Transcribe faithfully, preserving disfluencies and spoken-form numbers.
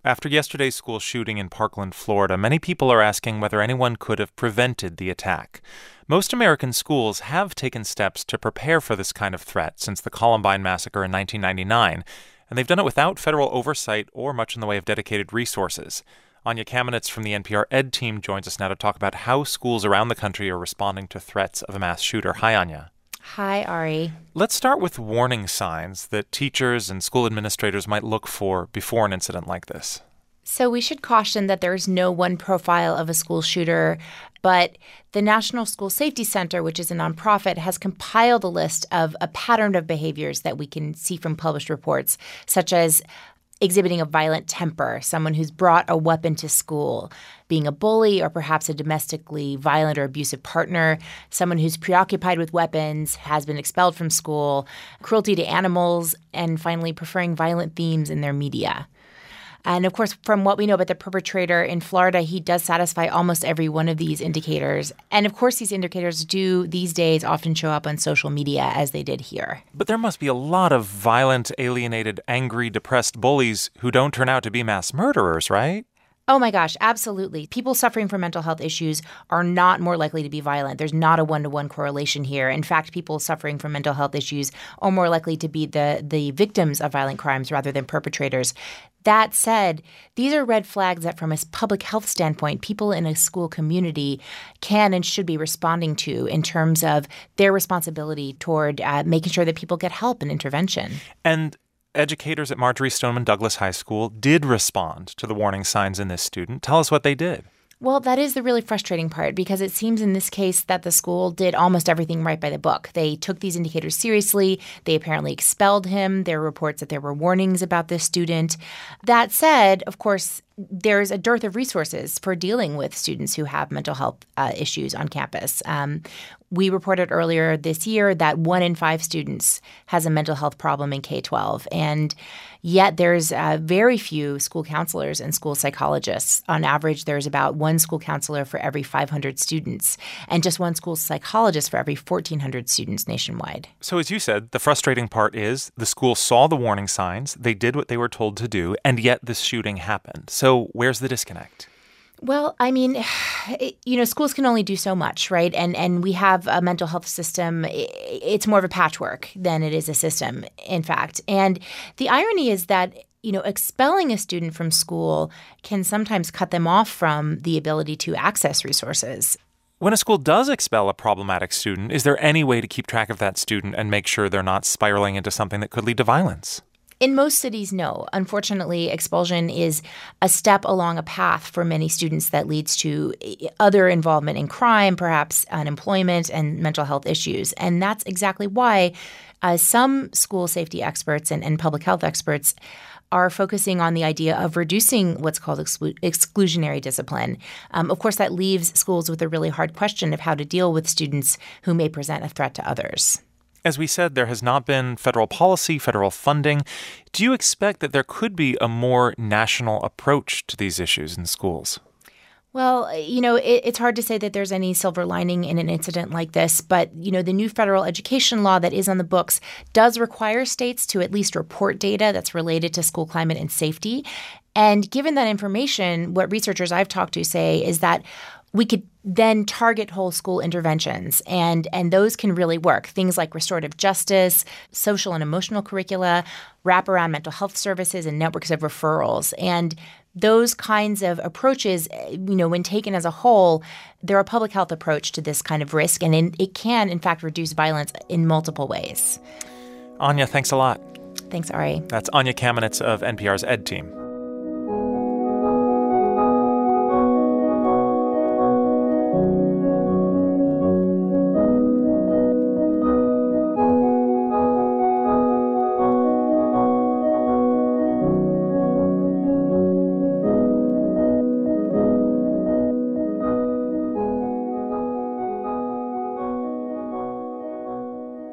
After yesterday's school shooting in Parkland, Florida, many people are asking whether anyone could have prevented the attack. Most American schools have taken steps to prepare for this kind of threat since the Columbine massacre in nineteen ninety-nine, and they've done it without federal oversight or much in the way of dedicated resources. Anya Kamenetz from the N P R Ed team joins us now to talk about how schools around the country are responding to threats of a mass shooter. Hi, Anya. Hi, Ari. Let's start with warning signs that teachers and school administrators might look for before an incident like this. So we should caution that there's no one profile of a school shooter, but the National School Safety Center, which is a nonprofit, has compiled a list of a pattern of behaviors that we can see from published reports, such as exhibiting a violent temper, someone who's brought a weapon to school, being a bully or perhaps a domestically violent or abusive partner, someone who's preoccupied with weapons, has been expelled from school, cruelty to animals, and finally preferring violent themes in their media. And of course, from what we know about the perpetrator in Florida, he does satisfy almost every one of these indicators. And of course, these indicators do these days often show up on social media as they did here. But there must be a lot of violent, alienated, angry, depressed bullies who don't turn out to be mass murderers, right? Oh my gosh, absolutely. People suffering from mental health issues are not more likely to be violent. There's not a one-to-one correlation here. In fact, people suffering from mental health issues are more likely to be the, the victims of violent crimes rather than perpetrators. That said, these are red flags that from a public health standpoint, people in a school community can and should be responding to in terms of their responsibility toward uh, making sure that people get help and intervention. And educators at Marjory Stoneman Douglas High School did respond to the warning signs in this student. Tell us what they did. Well, that is the really frustrating part because it seems in this case that the school did almost everything right by the book. They took these indicators seriously. They apparently expelled him. There are reports that there were warnings about this student. That said, of course, there's a dearth of resources for dealing with students who have mental health uh, issues on campus. Um, we reported earlier this year that one in five students has a mental health problem in K twelve, and yet there's uh, very few school counselors and school psychologists. On average, there's about one school counselor for every five hundred students and just one school psychologist for every fourteen hundred students nationwide. So as you said, the frustrating part is the school saw the warning signs, they did what they were told to do, and yet this shooting happened. So where's the disconnect? Well, I mean, you know, schools can only do so much, right? And and we have a mental health system. It's more of a patchwork than it is a system, in fact. And the irony is that, you know, expelling a student from school can sometimes cut them off from the ability to access resources. When a school does expel a problematic student, is there any way to keep track of that student and make sure they're not spiraling into something that could lead to violence? In most cities, no. Unfortunately, expulsion is a step along a path for many students that leads to other involvement in crime, perhaps unemployment and mental health issues. And that's exactly why uh, some school safety experts and, and public health experts are focusing on the idea of reducing what's called exclu- exclusionary discipline. Um, of course, that leaves schools with a really hard question of how to deal with students who may present a threat to others. As we said, there has not been federal policy, federal funding. Do you expect that there could be a more national approach to these issues in schools? Well, you know, it, it's hard to say that there's any silver lining in an incident like this. But, you know, the new federal education law that is on the books does require states to at least report data that's related to school climate and safety. And given that information, what researchers I've talked to say is that we could then target whole school interventions, and, and those can really work. Things like restorative justice, social and emotional curricula, wraparound mental health services, and networks of referrals. And those kinds of approaches, you know, when taken as a whole, they're a public health approach to this kind of risk, and in, it can, in fact, reduce violence in multiple ways. Anya, thanks a lot. Thanks, Ari. That's Anya Kamenetz of N P R's Ed Team.